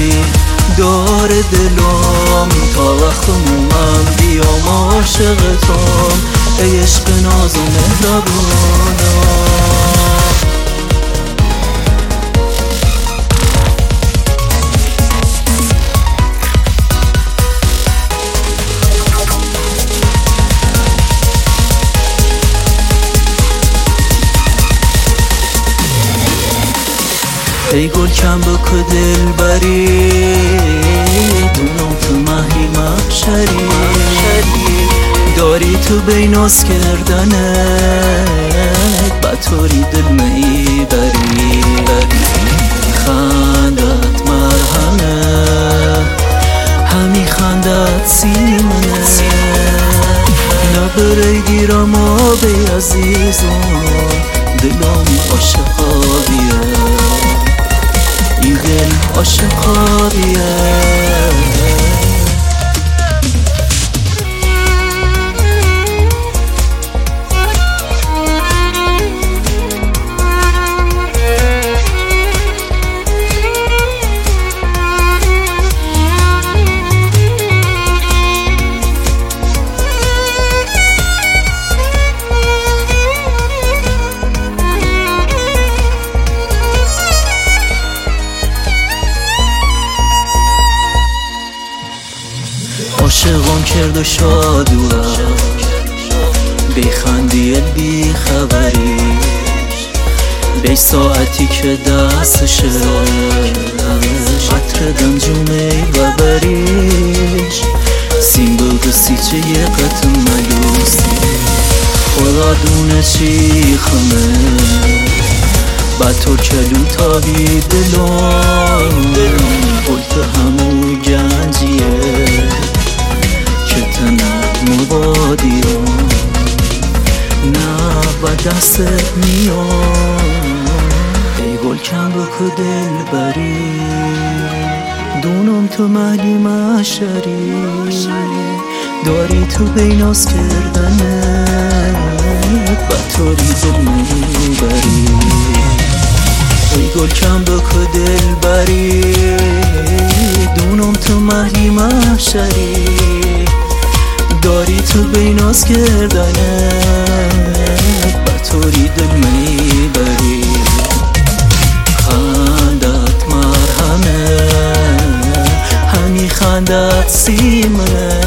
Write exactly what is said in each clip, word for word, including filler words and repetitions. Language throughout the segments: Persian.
دار دلم تا وقت موام بیام عاشقتم ای عشق ناز و مهربونم. ای گل کم بکو دل بری دونم تو مهی محشری داری تو بیناس کردنت بطوری دل می بری خندت مرهمه همی خندت سیمنه نبره گیرم آبی عزیزم دلم عاشقابیه ای دل عاشقابیه. عاشقم کرد و شادوه بخندی بی خبریش بی ساعتی که دستشه عطر دنجومه و بریش سیم بگو سیچه یه قطم ملوسی خدا دونه چی خمه بعد تو کلو تابی دلم بلت همو گنجیه مبادیرم نه و دست میام ای گل کم بکو دل بری دونم تو مهدی محشری داری تو بیناس کردنت بطوری دل میبری ای گل کم بکو دل بری دونم تو مهدی محشری داری تو بیناس کردنت بطوری دل میبری خندت مرهمه همی خندت سیمه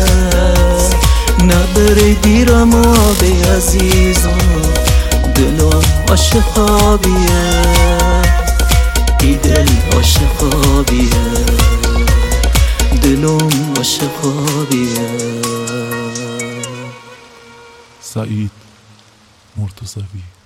نبره دیرم آبی عزیزم دلم عاشقابیه ای دل عاشقابیه دلم عاشقابیه. سعید مرتضوی.